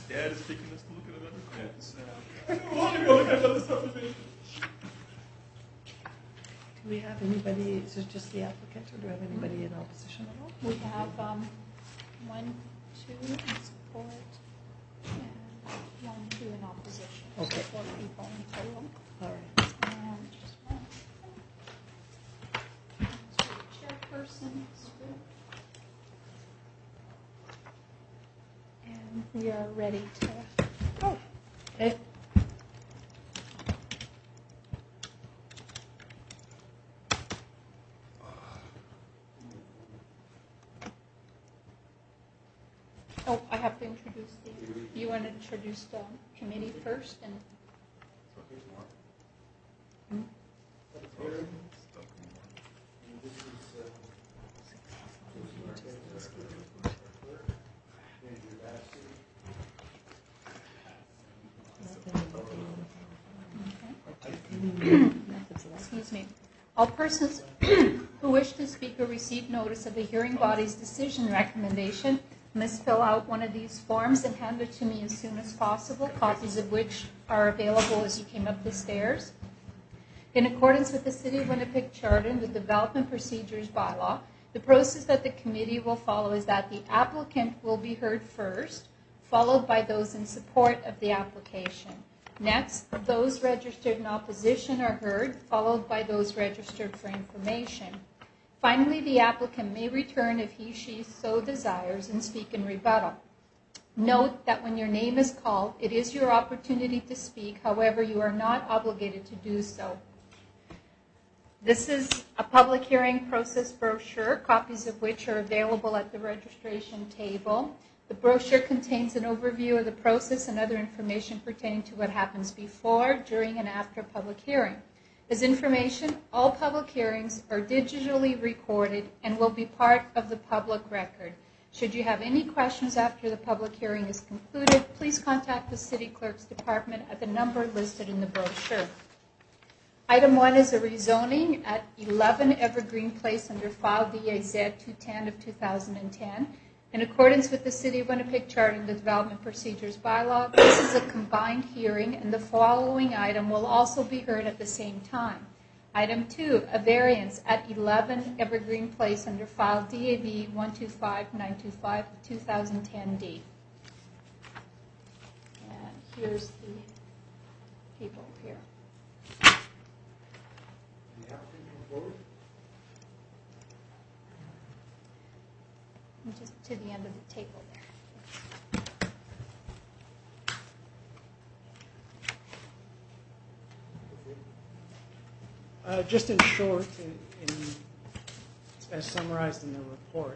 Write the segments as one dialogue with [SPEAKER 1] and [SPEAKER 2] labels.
[SPEAKER 1] Dad is taking us to look at another fence. I don't want to go look at another subdivision.
[SPEAKER 2] Do we have anybody, is it just the applicant, or do we have anybody in opposition at all?
[SPEAKER 3] We have 1, 2 in support, and 1, 2 in opposition.
[SPEAKER 2] Okay.
[SPEAKER 3] So 4 people in total.
[SPEAKER 2] All right.
[SPEAKER 3] And just one. So the chairperson, and we are ready to go.
[SPEAKER 2] Okay.
[SPEAKER 3] Oh, I have to introduce you want to introduce the committee first? And excuse me. All persons who wish to speak or receive notice of the hearing body's decision recommendation must fill out one of these forms and hand it to me as soon as possible, copies of which are available as you came up the stairs. In accordance with the City of Winnipeg Charter and the Development Procedures Bylaw, the process that the committee will follow is that the applicant will be heard first, followed by those in support of the application. Next, those registered in opposition are heard, followed by those registered for information. Finally, the applicant may return if he/she so desires and speak in rebuttal. Note that when your name is called, it is your opportunity to speak. However, you are not obligated to do so. This is a public hearing process brochure, copies of which are available at the registration table. The brochure contains an overview of the process and other information pertaining to what happens before, during, and after a public hearing. As information, all public hearings are digitally recorded and will be part of the public record. Should you have any questions after the public hearing is concluded, please contact the City Clerk's Department at the number listed in the brochure. Item 1 is a rezoning at 11 Evergreen Place under file DAZ 210 of 2010. In accordance with the City of Winnipeg Charter and the Development Procedures Bylaw, this is a combined hearing, and the following item will also be heard at the same time. Item 2, a variance at 11 Evergreen Place under file DAV 125925 of 2010D. And here's the people here. And just to the end of the table there.
[SPEAKER 4] Just in short, as summarized in the report,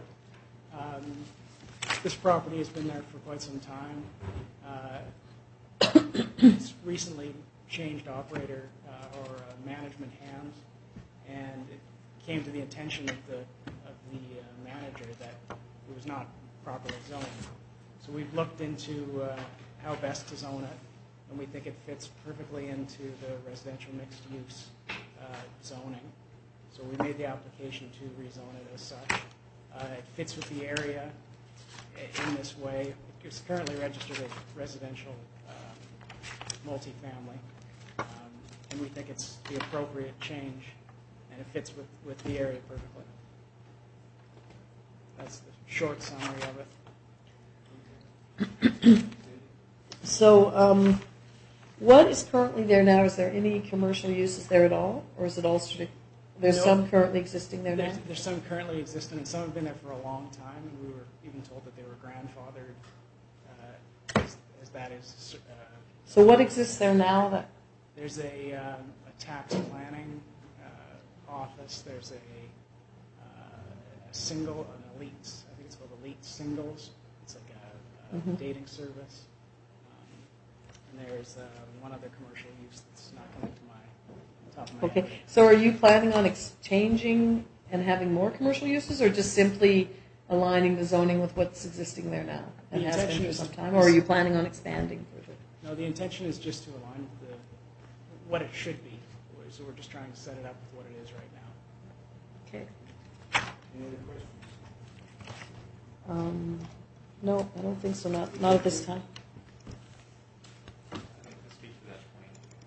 [SPEAKER 4] this property has been there for quite some time. It's recently changed operator or management hands, and it came to the attention of the manager that it was not properly zoned. So we've looked into how best to zone it, and we think it fits perfectly into the residential mixed use zoning. So we made the application to rezone it as such. It fits with the area in this way. It's currently registered as residential multifamily, and we think it's the appropriate change, and it fits with the area perfectly. That's the short summary of it.
[SPEAKER 2] So what is currently there now? Is there any commercial uses there at all? Or is it all strict? There's some currently existing there now?
[SPEAKER 4] There's some currently existing, and some have been there for a long time, and we were even told that they were grandfathered as that is.
[SPEAKER 2] So what exists there now?
[SPEAKER 4] There's a tax planning office. There's a single, an Elite, I think it's called Elite Singles. It's like a dating service. And there's one other commercial use that's not coming to my top of my head.
[SPEAKER 2] Okay, so are you planning on changing and having more commercial uses, or just simply aligning the zoning with what's existing there now and has been for some time? Or are you planning on expanding further?
[SPEAKER 4] No, the intention is just to align with what it should be. So we're just trying to set it up with what it is right now.
[SPEAKER 2] Okay.
[SPEAKER 1] Any other questions?
[SPEAKER 2] No, I don't think so. Not at this time.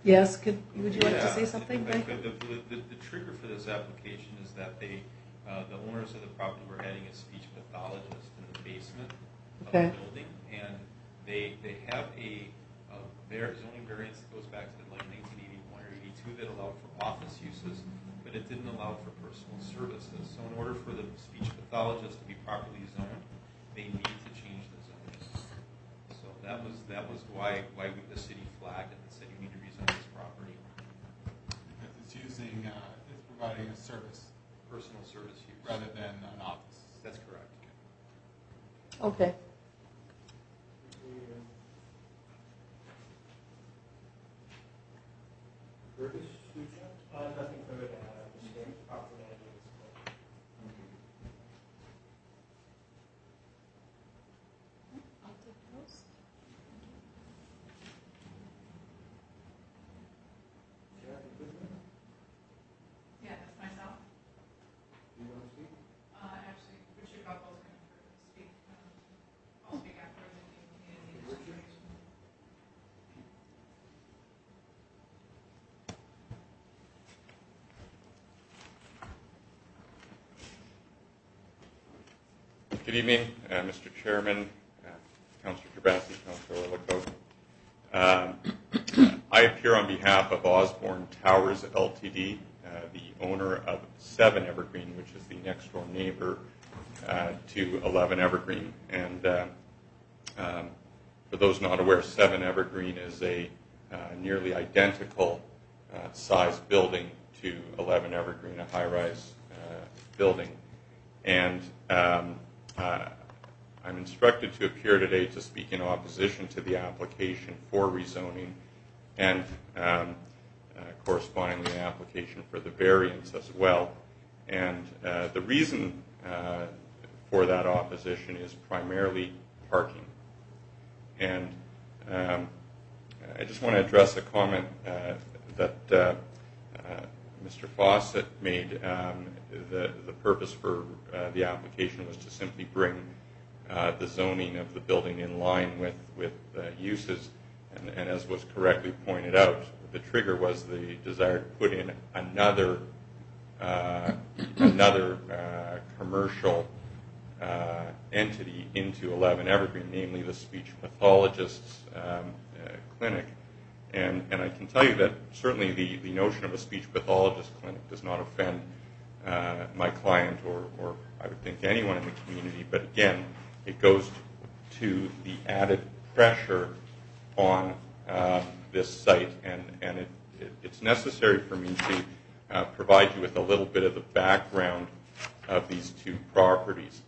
[SPEAKER 2] Yes, would you like to say something,
[SPEAKER 5] If I
[SPEAKER 2] Michael?
[SPEAKER 5] could, the trigger for this application is that the owners of the property were adding a speech pathologist in the basement of
[SPEAKER 2] Okay.
[SPEAKER 5] the building, and they have a zoning variance that goes back to like 1981 or 82 that allowed for office uses, but it didn't allow for personal services. So in order for the speech pathologist to be properly zoned, they need to change the zoning. So that was why the city flagged it and said you need to rezone this property.
[SPEAKER 6] It's providing a service
[SPEAKER 5] Personal service use.
[SPEAKER 6] rather than an office.
[SPEAKER 5] That's correct.
[SPEAKER 2] Okay.
[SPEAKER 7] Curtis, nothing further to add. I'm just going to properly manage this.
[SPEAKER 3] I'll take those.
[SPEAKER 7] Kathy Goodman,
[SPEAKER 8] Yeah, that's myself.
[SPEAKER 7] do you want to speak?
[SPEAKER 8] Actually, Richard Buckle is going to speak. I'll speak afterwards if you need any
[SPEAKER 7] Richard?
[SPEAKER 8] information.
[SPEAKER 9] Good evening, Mr. Chairman, Councillor Gerbasi, Councillor Orlico. I appear on behalf of Osborne Towers Ltd., the owner of 7 Evergreen, which is the next door neighbor to 11 Evergreen. And for those not aware, 7 Evergreen is a nearly identical size building to 11 Evergreen, a high-rise building. And I'm instructed to appear today to speak in opposition to the application for rezoning and correspondingly an application for the variance as well. And the reason for that opposition is primarily parking. And I just want to address a comment that Mr. Fawcett made. The purpose for the application was to simply bring the zoning of the building in line with uses, and as was correctly pointed out, the trigger was the desire to put in another commercial entity into 11 Evergreen, namely the speech pathologist's clinic. And I can tell you that certainly the notion of a speech pathologist clinic does not offend my client or I would think anyone in the community, but again, it goes to the added pressure on this site, and it's necessary for me to provide you with a little bit of the background of these two properties.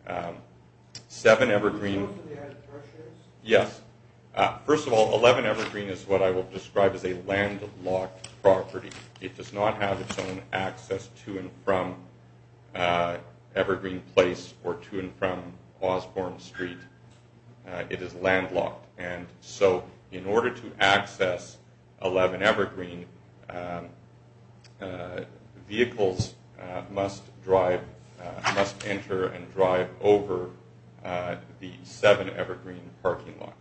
[SPEAKER 9] 7 Evergreen. Yes. First of all, 11 Evergreen is what I will describe as a landlocked property. It does not have its own access to and from Evergreen Place or to and from Osborne Street. It is landlocked. And so in order to access 11 Evergreen, vehicles must enter and drive over the 7 Evergreen parking lot.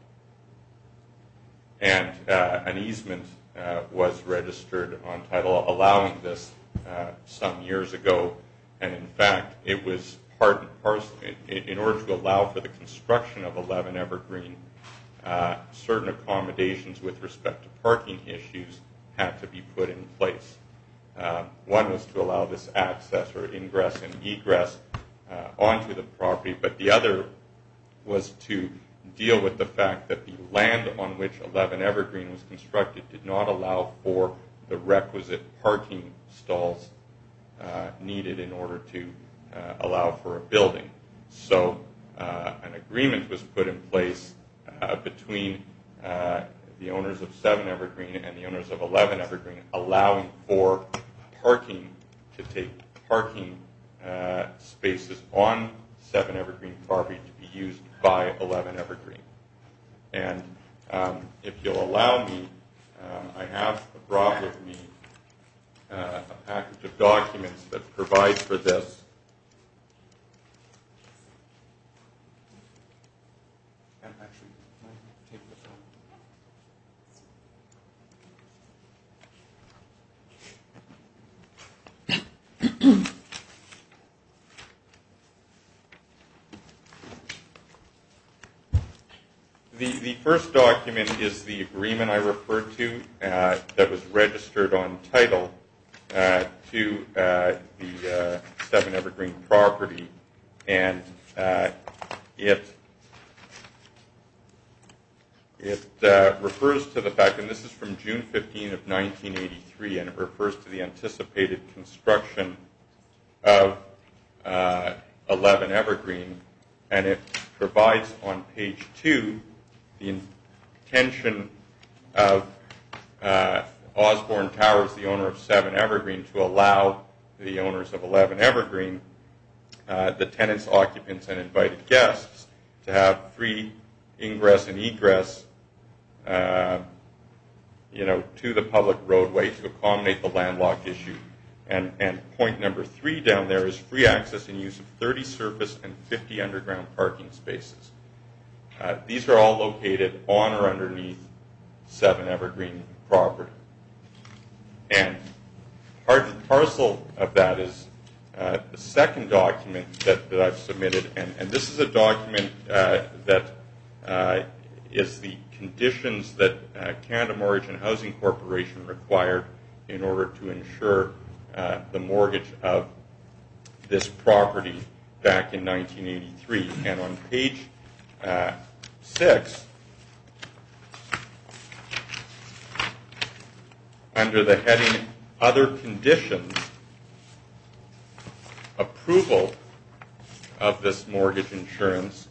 [SPEAKER 9] And an easement was registered on title allowing this some years ago. And in fact, it was part and parcel. In order to allow for the construction of 11 Evergreen, certain accommodations with respect to parking issues had to be put in place. One was to allow this access or ingress and egress onto the property, but the other was to deal with the fact that the land on which 11 Evergreen was constructed did not allow for the requisite parking stalls needed in order to allow for a building. So an agreement was put in place between the owners of 7 Evergreen and the owners of 11 Evergreen, allowing for parking to take parking spaces on 7 Evergreen property to be used by 11 Evergreen. And if you'll allow me, I have brought with me a package of documents that provide for this. And actually, can I take this one? The first document is the agreement I referred to that was registered on title to the 7 Evergreen property, and it refers to the fact, and this is from June 15 of 1983, and it refers to the anticipated construction of 11 Evergreen, and it provides on page 2 the intention of Osborne Towers, the owner of 7 Evergreen, to allow the owners of 11 Evergreen, the tenants, occupants, and invited guests, to have free ingress and egress to the public roadway to accommodate the landlocked issue. And point number 3 down there is free access and use of 30 surface and 50 underground parking spaces. These are all located on or underneath 7 Evergreen property. And part and parcel of that is the second document that I've submitted, and this is a document that is the conditions that Canada Mortgage and Housing Corporation required in order to ensure the mortgage of this property back in 1983. And on page 6, under the heading Other Conditions, approval of this mortgage insurance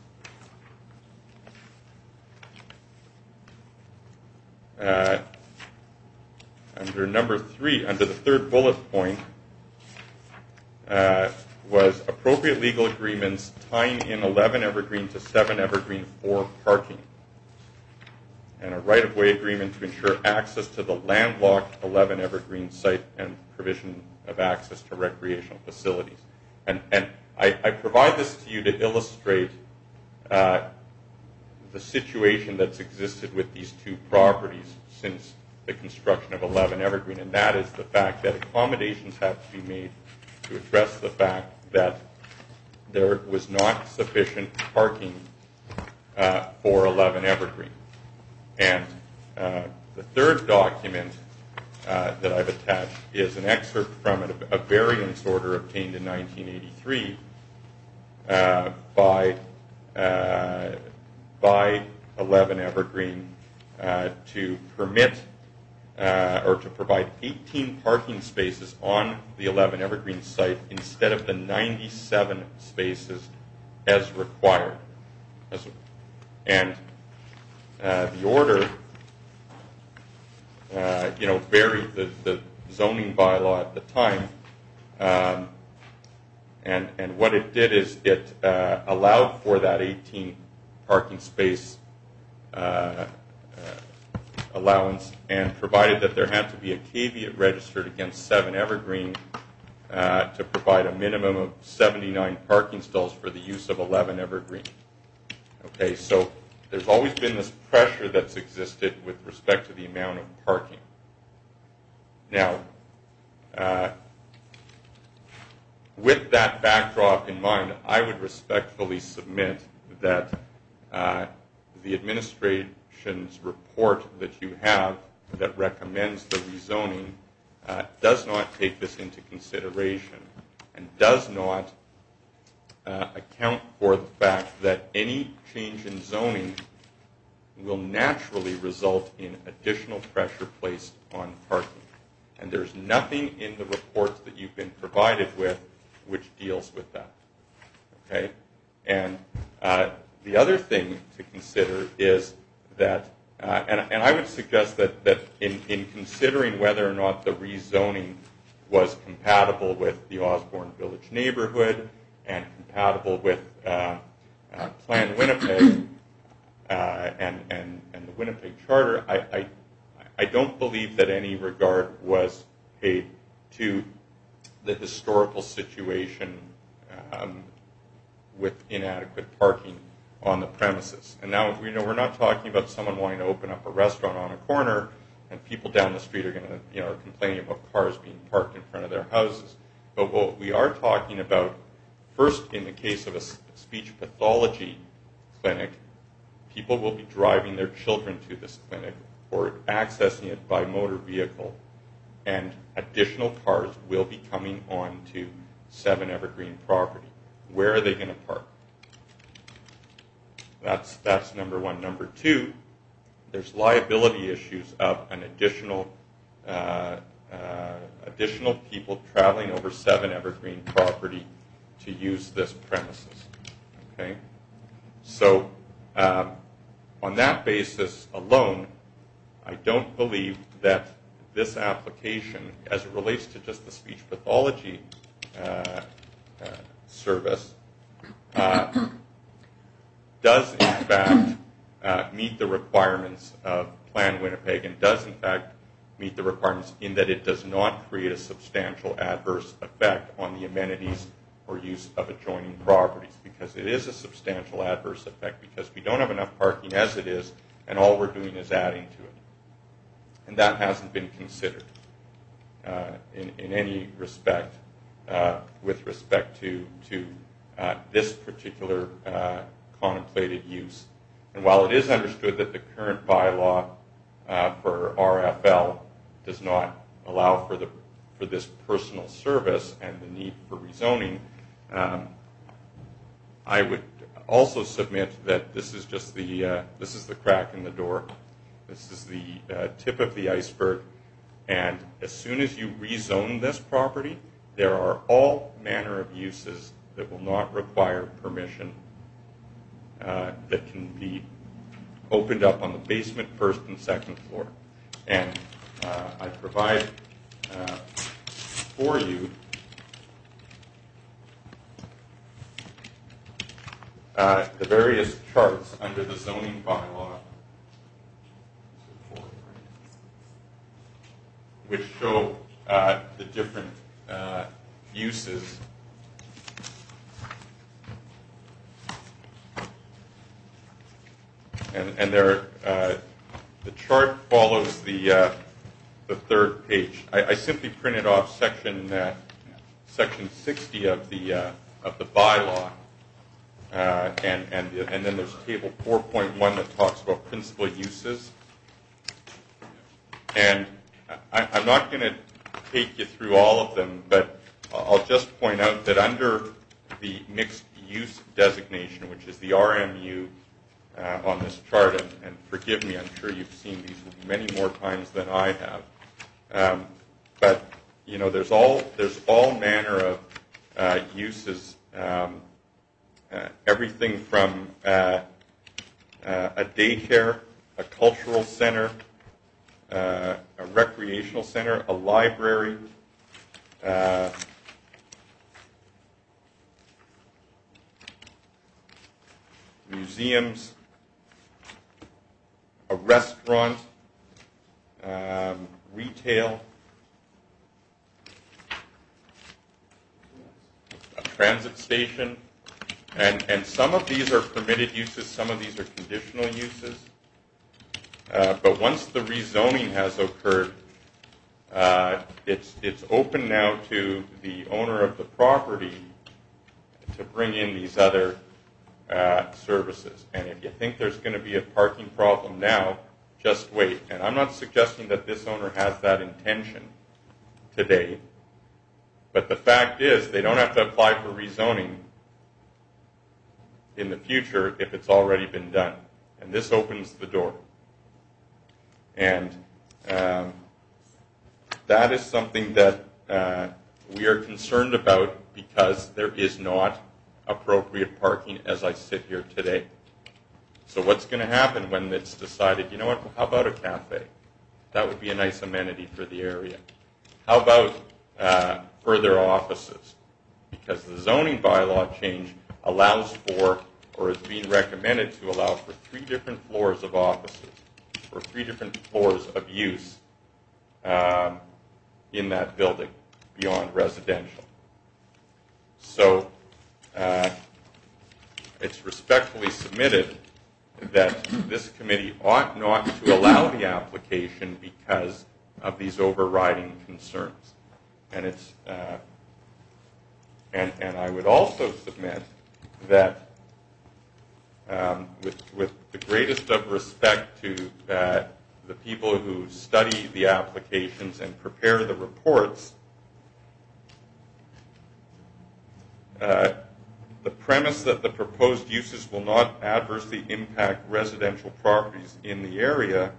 [SPEAKER 9] under number 3, under the third bullet point, was appropriate legal agreements tying in 11 Evergreen to 7 Evergreen for parking, and a right-of-way agreement to ensure access to the landlocked 11 Evergreen site and provision of access to recreational facilities. And I provide this to you to illustrate the situation that's existed with these 2 properties since the construction of 11 Evergreen, and that is the fact that accommodations have to be made to address the fact that there was not sufficient parking for 11 Evergreen. And the third document that I've attached is an excerpt from a variance order obtained in 1983 by 11 Evergreen to permit or to provide 18 parking spaces on the 11 Evergreen site instead of the 97 spaces as required. And the order, varied the zoning bylaw at the time, and what it did is it allowed for that 18 parking space allowance, and provided that there had to be a caveat registered against 7 Evergreen to provide a minimum of 79 parking stalls for the use of 11 Evergreen. Okay, so there's always been this pressure that's existed with respect to the amount of parking. Now, with that backdrop in mind, I would respectfully submit that the administration's report that you have that recommends the rezoning does not take this into consideration and does not account for the fact that any change in zoning will naturally result in additional pressure placed on parking. And there's nothing in the reports that you've been provided with which deals with that. Okay? And the other thing to consider is that, and I would suggest that in considering whether or not the rezoning was compatible with the Osborne Village neighborhood and compatible with Plan Winnipeg and the Winnipeg Charter, I don't believe that any regard was paid to the historical situation with inadequate parking on the premises. And now, we're not talking about someone wanting to open up a restaurant on a corner and people down the street are going to, are complaining about cars being parked in front of their houses. But what we are talking about, first in the case of a speech pathology clinic, people will be driving their children to this clinic or accessing it by motor vehicle, and additional cars will be coming on to 7 Evergreen property. Where are they going to park? That's number one. Number two, there's liability issues of an additional people traveling over 7 Evergreen property to use this premises. Okay, so on that basis alone, I don't believe that this application, as it relates to just the speech pathology service, does in fact meet the requirements of Plan Winnipeg, and does in fact meet the requirements in that it does not create a substantial adverse effect on the amenities or use of adjoining properties, because it is a substantial adverse effect because we don't have enough parking as it is, and all we're doing is adding to it. And that hasn't been considered in any respect with respect to this particular contemplated use. And while it is understood that the current bylaw for RFL does not allow for this personal service and the need for rezoning, I would also submit that this is just this is the crack in the door. This is the tip of the iceberg, and as soon as you rezone this property, there are all manner of uses that will not require permission that can be opened up on the basement, first and second floor. And I provide for you the various charts under the zoning bylaw, which show the different uses. And there, the chart follows the third page. I simply printed off section 60 of the bylaw, and then there's table 4.1 that talks about principal uses. And I'm not going to take you through all of them, but I'll just point out that under the mixed use designation, which is the RMU on this chart, and forgive me, I'm sure you've seen these many more times than I have, but you know, there's all manner of uses, everything from a daycare, a cultural center, a recreational center, a library, museums, a restaurant, retail, a transit station, and some of these are permitted uses, some of these are conditional uses. But once the rezoning has occurred, it's open now to the owner of the property to bring in these other services. And if you think there's going to be a parking problem now, just wait. And I'm not suggesting that this owner has that intention today, but the fact is they don't have to apply for rezoning in the future if it's already been done. And this opens the door. And that is something that we are concerned about because there is not appropriate parking as I sit here today. So what's going to happen when it's decided, you know what, how about a cafe? That would be a nice amenity for the area. How about further offices? Because the zoning bylaw change allows for, or is being recommended to allow for 3 different floors of offices, or 3 different floors of use in that building beyond residential. So it's respectfully submitted that this committee ought not to allow the application because of these overriding concerns. And it's and I would also submit that with the greatest of respect to the people who study the applications and prepare the reports, the premise that the proposed uses will not adversely impact residential properties in the area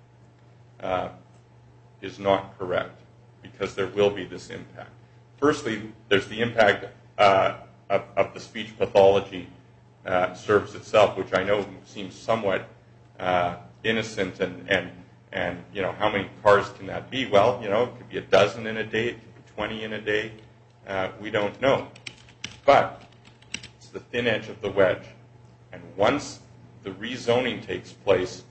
[SPEAKER 9] is not correct, because there will be this impact. Firstly, there's the impact of the speech pathology service itself, which I know seems somewhat innocent, and how many cars can that be? Well, it could be a dozen in a day, it could be 20 in a day. We don't know. But it's the thin edge of the wedge. And once the rezoning takes place,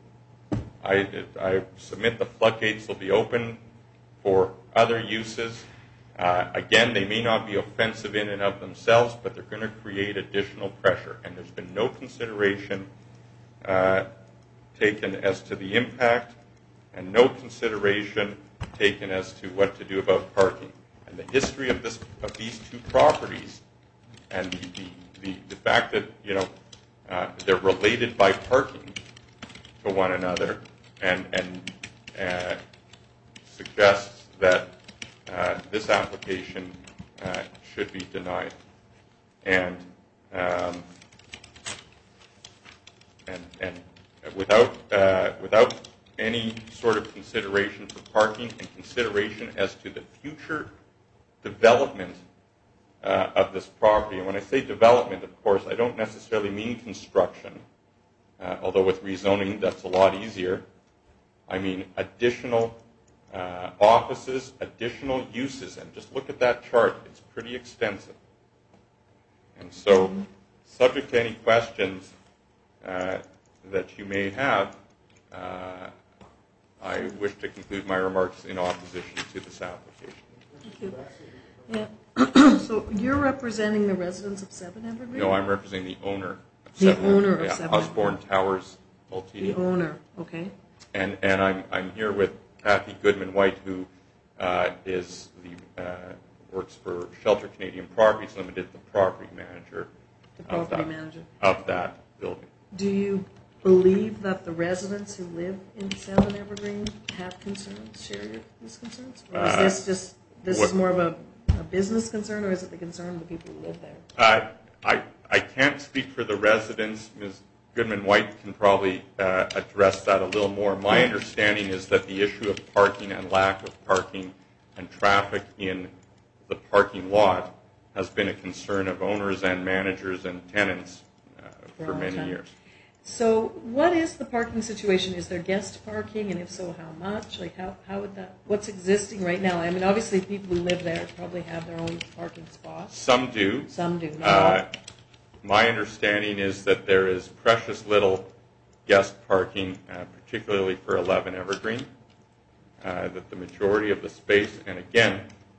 [SPEAKER 9] I submit the floodgates will be open for other uses. Again, they may not be offensive in and of themselves, but they're going to create additional pressure. And there's been no consideration taken as to the impact, and no consideration taken as to what to do about parking. And the history of these two properties, and the fact that they're related by parking to one another, and suggests that this application should be denied. And without any sort of consideration for parking and consideration as to the future development of this property. And when I say development, of course, I don't necessarily mean construction, although with rezoning that's a lot easier. I mean additional offices, additional uses, and just look at that chart. It's pretty extensive. And so, subject to any questions that you may have, I wish to conclude my remarks in opposition to this application.
[SPEAKER 2] Thank you. Yeah. So you're representing the residents of 7 Evergreen?
[SPEAKER 9] No, I'm representing the owner of
[SPEAKER 2] The
[SPEAKER 9] 7
[SPEAKER 2] owner of
[SPEAKER 9] yeah,
[SPEAKER 2] 7
[SPEAKER 9] Osborne Towers Ltd.
[SPEAKER 2] The owner, okay.
[SPEAKER 9] And I'm here with Kathy Goodman-White, who works for Shelter Canadian Properties Limited, the property manager. Of that building.
[SPEAKER 2] Do you believe that the residents who live in 7 Evergreen have concerns, share these concerns? Or is this is more of a business concern, or is it the concern of the people who live there?
[SPEAKER 9] I can't speak for the residents. Ms. Goodman-White can probably address that a little more. My understanding is that the issue of parking and lack of parking and traffic in the parking lot has been a concern of owners and managers and tenants for many years. So
[SPEAKER 2] what is the parking situation? Is there guest parking, and if so, how much? Like how would that, what's existing right now? I mean, obviously people who live there probably have their own parking spots.
[SPEAKER 9] Some do.
[SPEAKER 2] Some do.
[SPEAKER 9] My understanding is that there is precious little guest parking, particularly for 11 Evergreen, that the majority of the space, and again,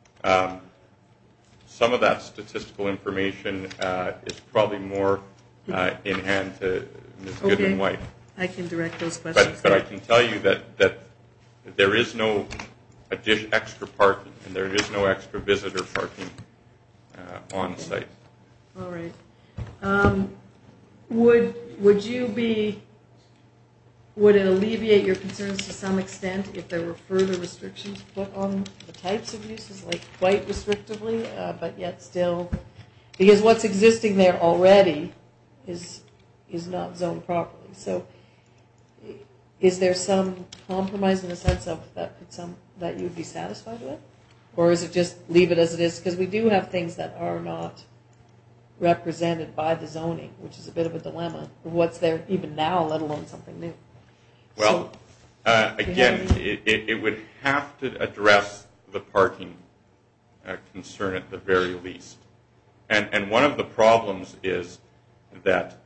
[SPEAKER 9] some of that statistical information is probably more in hand to Ms. Goodman-White.
[SPEAKER 2] I can direct those questions.
[SPEAKER 9] But I can tell you that there is no extra parking, and there is no extra visitor parking on site.
[SPEAKER 2] All right. Would it alleviate your concerns to some extent if there were further restrictions put on the types of uses, like quite restrictively, but yet still, because what's existing there already is not zoned properly. So is there some compromise in the sense of that you'd be satisfied with? Or is it just leave it as it is? Because we do have things that are not represented by the zoning, which is a bit of a dilemma of what's there even now, let alone something new.
[SPEAKER 9] Well, again, it would have to address the parking concern at the very least. And one of the problems is that,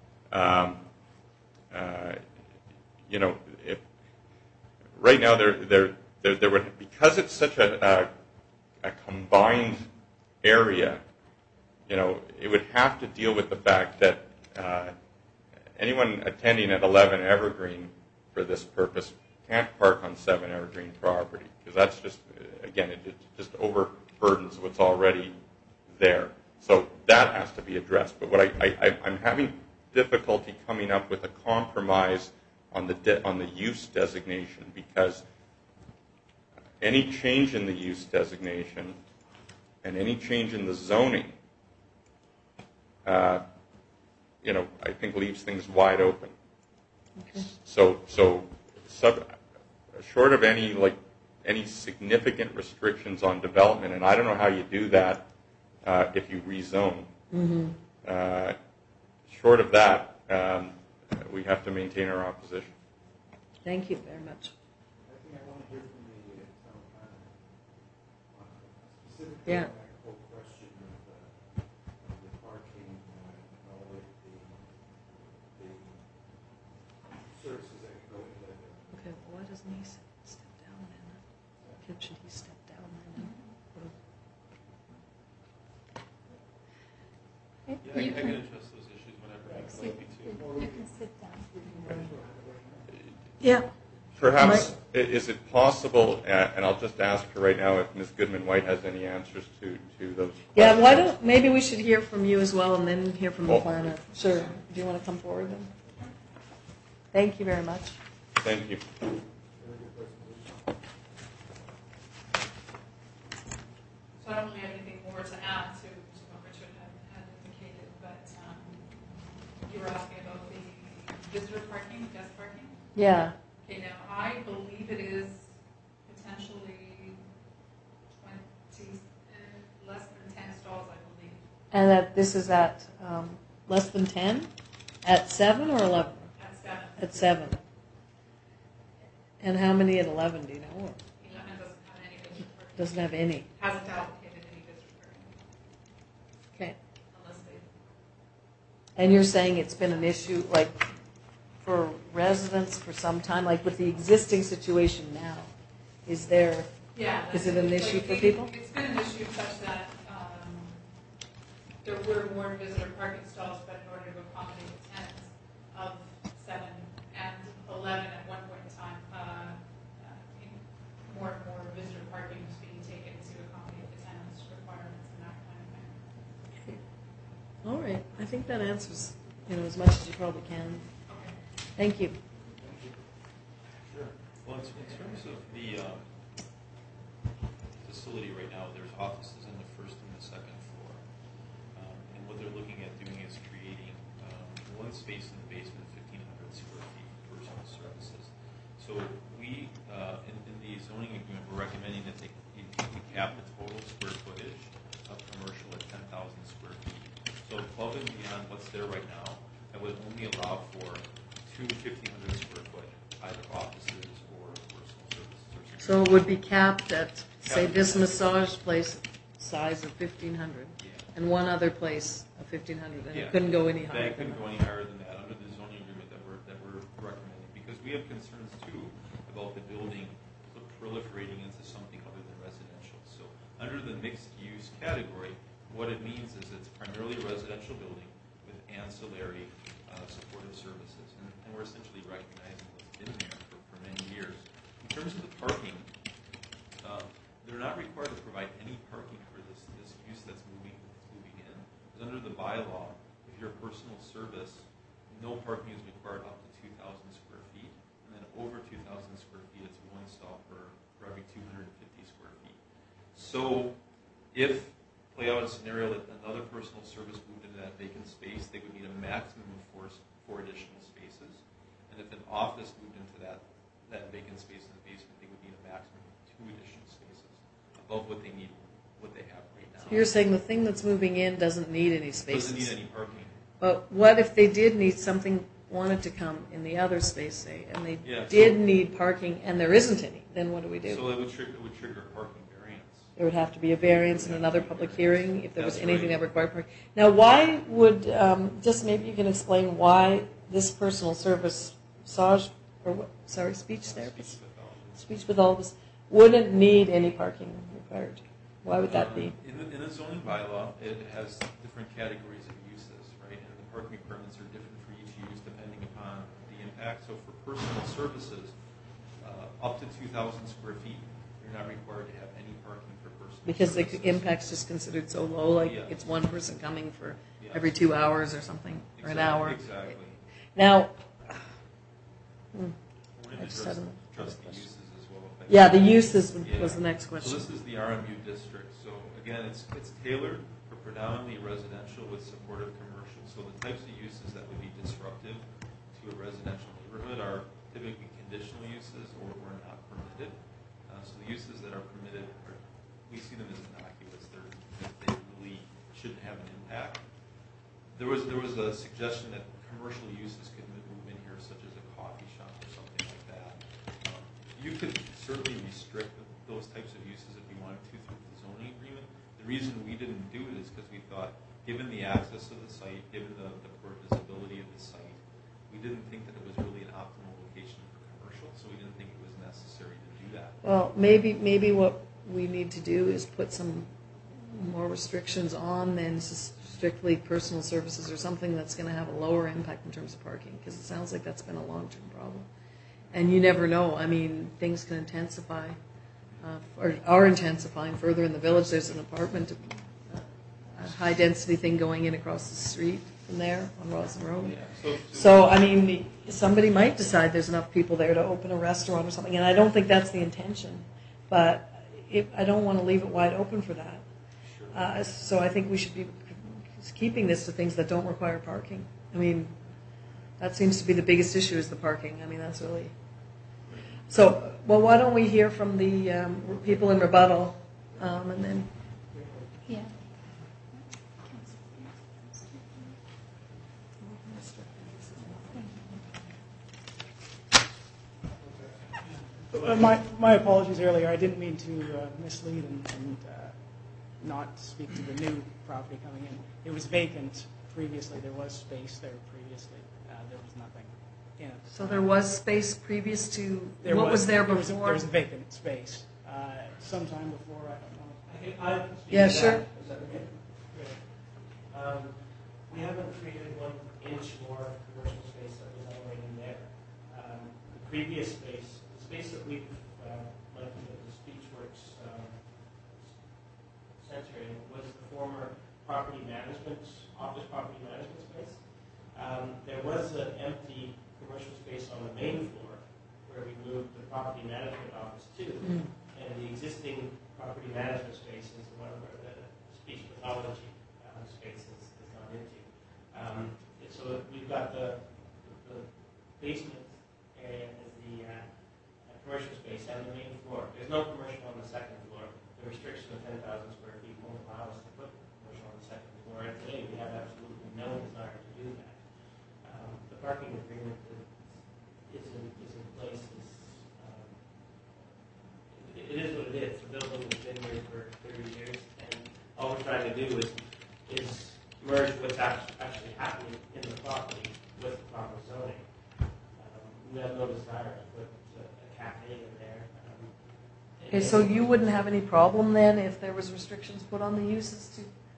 [SPEAKER 9] right now there would, because it's such a combined area, it would have to deal with the fact that anyone attending at 11 Evergreen for this purpose can't park on 7 Evergreen property, because that's just, again, it just overburdens what's already there. So that has to be addressed. But what I'm having difficulty coming up with a compromise on the use designation, because any change in the use designation and any change in the zoning, I think leaves things wide open.
[SPEAKER 2] Okay.
[SPEAKER 9] So short of any significant restrictions on development, and I don't know how you do that if you rezone.
[SPEAKER 2] Mm-hmm.
[SPEAKER 9] Short of that, we have to maintain our opposition.
[SPEAKER 2] Thank you very much.
[SPEAKER 10] I think I want to hear from the town planner specifically
[SPEAKER 2] Yeah.
[SPEAKER 10] on that whole question of the parking and all the services that can go into that.
[SPEAKER 2] Okay, well, why doesn't he step down then? Should he step down then?
[SPEAKER 5] Yeah, I can address those issues whenever you'd like me to.
[SPEAKER 3] You can sit down.
[SPEAKER 2] Yeah.
[SPEAKER 9] Perhaps, is it possible, and I'll just ask her right now if Ms. Goodman-White has any answers to those
[SPEAKER 2] Yeah,
[SPEAKER 9] questions.
[SPEAKER 2] maybe we should hear from you as well and then hear from the
[SPEAKER 9] Oh.
[SPEAKER 2] planner. Sure. Do you want to come forward then? Thank you very much.
[SPEAKER 9] Thank you.
[SPEAKER 8] So I don't really have anything more to add to what Richard had indicated, but you were asking about the visitor parking, guest parking?
[SPEAKER 2] Yeah.
[SPEAKER 8] Okay, now I believe it is potentially 20, less than 10 stalls, I believe.
[SPEAKER 2] And that this is at less than 10? At 7 or 11?
[SPEAKER 8] At 7.
[SPEAKER 2] At 7. And how many at 11, do you know? Or
[SPEAKER 8] 11 doesn't have any visitor parking.
[SPEAKER 2] doesn't have any.
[SPEAKER 8] Hasn't allocated any visitor parking,
[SPEAKER 2] Okay.
[SPEAKER 8] unless they.
[SPEAKER 2] And you're saying it's been an issue, like, for residents for some time, like with the existing situation now? Is there,
[SPEAKER 8] Yeah.
[SPEAKER 2] is it an issue for people?
[SPEAKER 8] It's been an issue such that there were more visitor parking stalls, but in order to accommodate the tenants of 7 and 11 at one point in time, more and more visitor parking was being taken to accommodate the tenants' requirements and that kind of thing.
[SPEAKER 2] All right. I think that answers, as much as you probably can.
[SPEAKER 8] Okay.
[SPEAKER 2] Thank you.
[SPEAKER 5] Sure. Well, in terms of the facility right now, there's offices on the first and the second floor. And what they're looking at doing is creating one space in the basement, 1,500 square feet for personal services. So we, in the zoning agreement, we're recommending that you cap the total square footage of commercial at 10,000 square feet. So above and beyond what's there right now, that would only allow for 2 1,500 square foot either offices or personal services.
[SPEAKER 2] So it would be capped at, say, this massage place size of 1,500, and one other place of 1,500, and it couldn't go any higher.
[SPEAKER 5] That couldn't go any higher than that under the zoning agreement that we're recommending, because we have concerns too about the building proliferating into something other than residential. So under the mixed use category, what it means is it's primarily a residential building with ancillary supportive services, and we're essentially recognizing what's been there for many years. In terms of the parking, they're not required to provide any parking for this use that's moving in. Because under the bylaw, if you're a personal service, no parking is required up to 2,000 square feet, and then over 2,000 square feet, it's one stall for every 250 square feet. So if play out a scenario that another personal service moved into that vacant space, they would need a maximum of four additional spaces. And if an office moved into that vacant space in the basement, they would need a maximum of 2 additional spaces above what they have right now.
[SPEAKER 2] You're saying the thing that's moving in doesn't need any spaces.
[SPEAKER 5] Doesn't need any parking.
[SPEAKER 2] But what if they did need something, wanted to come in the other space, say, and they did need parking, and there isn't any? Then what do we do?
[SPEAKER 5] So it would trigger parking variance.
[SPEAKER 2] There would have to be a variance in another public hearing if there was
[SPEAKER 5] That's
[SPEAKER 2] anything
[SPEAKER 5] right.
[SPEAKER 2] that required parking. Now, why would, just maybe you can explain why this personal service massage, speech therapist, speech pathologist, wouldn't need any parking required? Why would that be?
[SPEAKER 5] In the zoning bylaw, it has different categories of uses, right? And the parking requirements are different for each use depending upon the impact. So for personal services, up to 2,000 square feet, you're not required to have any parking for personal
[SPEAKER 2] Because the
[SPEAKER 5] services.
[SPEAKER 2] impact's just considered so low, like it's one person coming for every 2 hours or something, or an hour.
[SPEAKER 5] Exactly.
[SPEAKER 2] Now,
[SPEAKER 5] I wanted to
[SPEAKER 2] just had
[SPEAKER 5] address the uses as well. if I
[SPEAKER 2] yeah,
[SPEAKER 5] could.
[SPEAKER 2] the uses
[SPEAKER 5] Yeah.
[SPEAKER 2] was the next
[SPEAKER 5] So
[SPEAKER 2] question.
[SPEAKER 5] this is the RMU district. So again, it's tailored for predominantly residential with supportive commercial. So the types of uses that would be disruptive to a residential neighborhood are typically conditional uses or not permitted. So the uses that are permitted, we see them as innocuous. They really shouldn't have an impact. There was a suggestion that commercial uses could move in here, such as a coffee shop or something like that. You could certainly restrict those types of uses if you wanted to through the zoning agreement. The reason we didn't do it is because we thought, given the access of the site, given the poor visibility of the site, we didn't think that it was really an optimal location for commercial, so we didn't think it was necessary to do that.
[SPEAKER 2] Well, maybe what we need to do is put some more restrictions on than strictly personal services or something that's going to have a lower impact in terms of parking, because it sounds like that's been a long-term problem. And you never know. I mean, things can intensify, or are intensifying further in the village. There's an apartment, a high-density thing going in across the street from there on Roslyn Road.
[SPEAKER 5] Yeah.
[SPEAKER 2] So, I mean, somebody might decide there's enough people there to open a restaurant or something, and I don't think that's the intention. But I don't want to leave it wide open for that. So I think we should be keeping this to things that don't require parking. I mean, that seems to be the biggest issue is the parking. I mean, that's really... So, well, why don't we hear from the people in rebuttal, and then...
[SPEAKER 3] Yeah.
[SPEAKER 4] My apologies earlier. I didn't mean to mislead and not speak to the new property coming in. It was vacant previously. There was space there previously. There was nothing in it.
[SPEAKER 2] So there was space previous to...
[SPEAKER 4] There
[SPEAKER 2] what was there before?
[SPEAKER 4] There was a vacant space. Sometime before, I don't know.
[SPEAKER 7] I can speak
[SPEAKER 2] Yeah,
[SPEAKER 7] to
[SPEAKER 2] sure.
[SPEAKER 7] that. Is that okay? Great. We haven't created 1 inch more commercial space that was already there. The previous space, the space that we've, like the Speechworks Center in, was the former property management, office property management space. There was an empty commercial space on the main floor where we moved the property management office to. And the existing property management space is the one where the speech pathology space is gone into. So we've got the basement area as the commercial space and the main floor. There's no commercial on the second floor. The restriction of 10,000 square feet won't allow us to put commercial on the second floor. And today we have absolutely no desire to do that. The parking agreement is in place. It is what it is. The building has been here for 30 years, and all we're trying to do is merge what's actually happening in the property with the proper zoning. We have no desire to put a cafe in there.
[SPEAKER 2] Okay, so you wouldn't have any problem then if there was restrictions put on the uses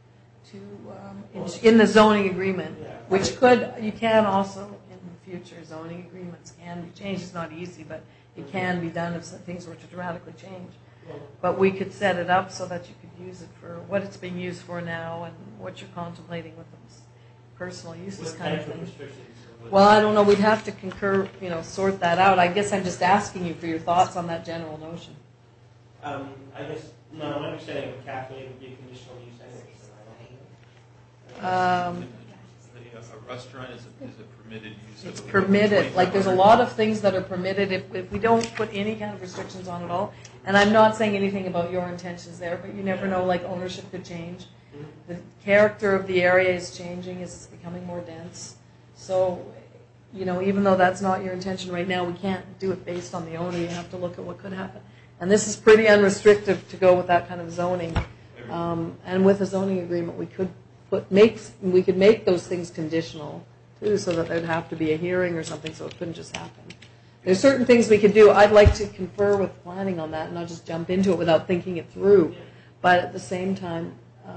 [SPEAKER 2] in the zoning agreement,
[SPEAKER 7] Yeah.
[SPEAKER 2] which you can also in the future zoning agreements can be changed. It's not easy, but it can be done if things were to dramatically change. But we could set it up so that you could use it for what it's being used for now and what you're contemplating with those personal uses
[SPEAKER 7] What
[SPEAKER 2] kind of
[SPEAKER 7] type of
[SPEAKER 2] thing.
[SPEAKER 7] restrictions?
[SPEAKER 2] Well, I don't know. We'd have to concur, sort that out. I guess I'm just asking you for your thoughts on that general notion.
[SPEAKER 7] I guess, no, my understanding of a cafe would be a conditional use anyway. So I don't
[SPEAKER 5] A restaurant is a permitted use.
[SPEAKER 2] It's
[SPEAKER 5] of the
[SPEAKER 2] permitted. Like there's a lot of things that are permitted if we don't put any kind of restrictions on at all. And I'm not saying anything about your intentions there, but you never know. Like ownership could change. The character of the area is changing. It's becoming more dense. So, even though that's not your intention right now, we can't do it based on the owner. You have to look at what could happen. And this is pretty unrestrictive to go with that kind of zoning. And with a zoning agreement, we could make those things conditional too, so that there'd have to be a hearing or something, so it couldn't just happen. There's certain things we could do. I'd like to confer with planning on that and not just jump into it without thinking it through. But at the same time,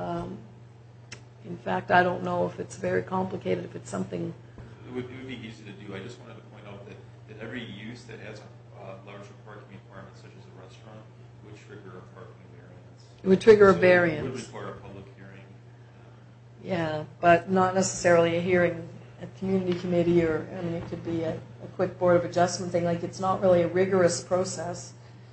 [SPEAKER 2] in fact, I don't know if it's very complicated, if it's something...
[SPEAKER 5] It would be easy to do. I just wanted to point out that every use that has larger parking requirements, such as a restaurant, would trigger a parking variance.
[SPEAKER 2] It would trigger a
[SPEAKER 5] So
[SPEAKER 2] variance.
[SPEAKER 5] It would require a public hearing.
[SPEAKER 2] Yeah, but not necessarily a hearing at community committee, or, I mean, it could be a quick board of adjustment thing. Like, it's not really a rigorous process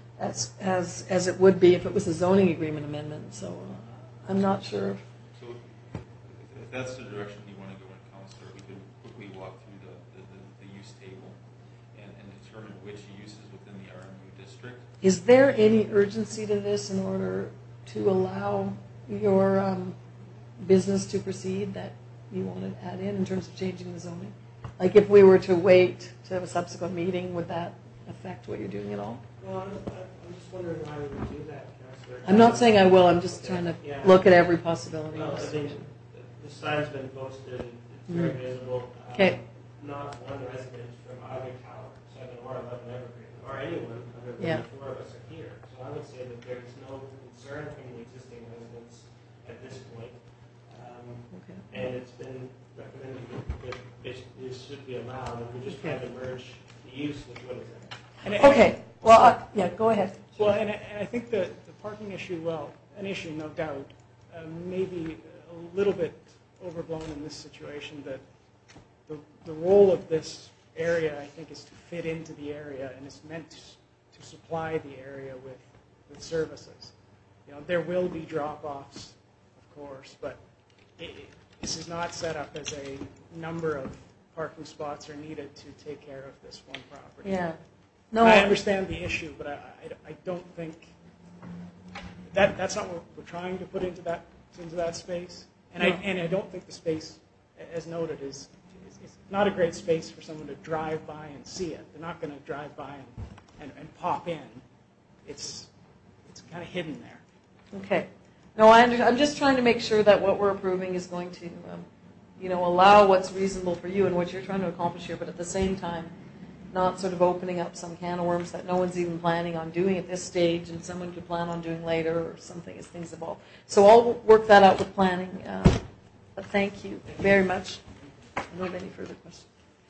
[SPEAKER 2] as it would be if it was a zoning agreement amendment. So I'm not sure.
[SPEAKER 5] So if that's the direction you want to go in, Councillor, we could quickly walk through the use table and determine which uses within the RMU district.
[SPEAKER 2] Is there any urgency to this in order to allow your business to proceed that you want to add in terms of changing the zoning? Like, if we were to wait to have a subsequent meeting, would that affect what you're doing at all?
[SPEAKER 7] Well, I'm just wondering why we would do that, Councillor.
[SPEAKER 2] I'm not saying I will. I'm just trying to look at every possibility.
[SPEAKER 7] Well, I mean, the sign's been posted. It's very visible.
[SPEAKER 2] Okay.
[SPEAKER 7] Not one resident from either tower, 7 or 11 Evergreen, or anyone other than the 4 of us are here. So I would say that there's no concern from the existing residents at this point. And it's been recommended that this should be allowed, and we're just trying to merge the use with what is there.
[SPEAKER 2] Okay. Well, yeah, go ahead.
[SPEAKER 4] Well, and I think the parking issue, well, an issue, no doubt, may be a little bit overblown in this situation. That the role of this area, I think, is to fit into the area, and it's meant to supply the area with services. You know, there will be drop-offs, of course, but this is not set up as a number of parking spots are needed to take care of this one property.
[SPEAKER 2] Yeah. No,
[SPEAKER 4] I understand the issue, but I don't think that's not what we're trying to put into that space. And I don't think the space, as noted, is not a great space for someone to drive by and see it. They're not going to drive by and pop in. It's kind of hidden there.
[SPEAKER 2] Okay. No, I'm just trying to make sure that what we're approving is going to, allow what's reasonable for you and what you're trying to accomplish here, but at the same time, not sort of opening up some can of worms that no one's even planning on doing at this stage and someone could plan on doing later or something as things evolve. So I'll work that out with planning. But thank you very much. I don't have any further questions.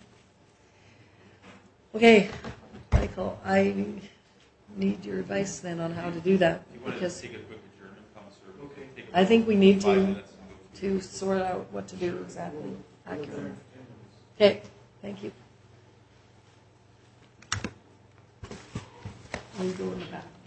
[SPEAKER 2] Okay, Michael, I need your advice then on how to do that.
[SPEAKER 5] You want to take a quick adjournment, Councillor? Okay.
[SPEAKER 2] I think we need to sort out what to do exactly accurately. Okay, thank you. I'll go in the back.